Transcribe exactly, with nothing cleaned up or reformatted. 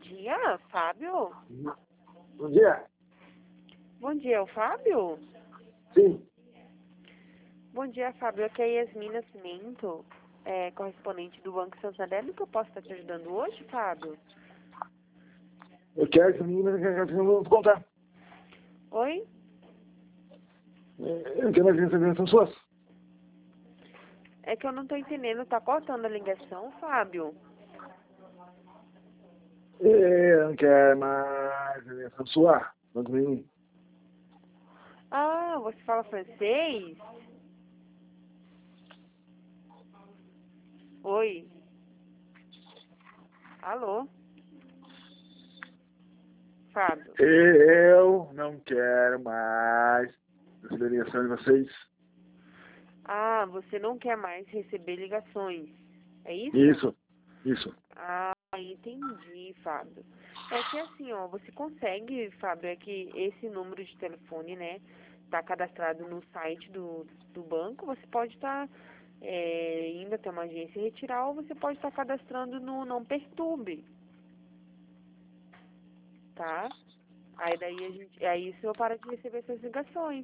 dia, Fábio. Bom dia. Bom dia, é o Fábio? Sim. Bom dia, Fábio. Aqui é a Yasmin Nascimento, é, correspondente do Banco Santander. No que eu posso estar te ajudando hoje, Fábio? Eu quero que menina que eu vou contar. Oi? Eu quero mais informações suas. É que eu não tô entendendo. Tá cortando a ligação, Fábio? Eu não quero mais informações suas. Manda pra mim. Ah, você fala francês? Oi? Alô? Fábio? Eu não quero mais essa ligação de vocês. Ah, você não quer mais receber ligações. É isso? Isso. Isso. Ah, entendi, Fábio. É que assim, ó, você consegue, Fábio, é que esse número de telefone, né, tá cadastrado no site do, do banco, você pode estar indo até uma agência e retirar, ou você pode estar cadastrando no Não Perturbe, tá? Aí daí a gente, aí isso eu paro de receber essas ligações.